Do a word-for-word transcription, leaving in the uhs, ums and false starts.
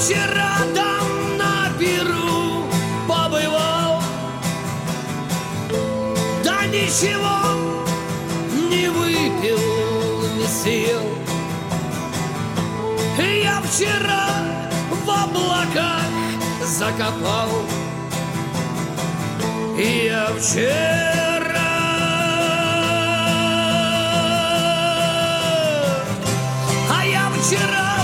вчера там на Перу побывал, да ничего не выпил, не съел. Я вчера в облаках закопал, я вчера, а я вчера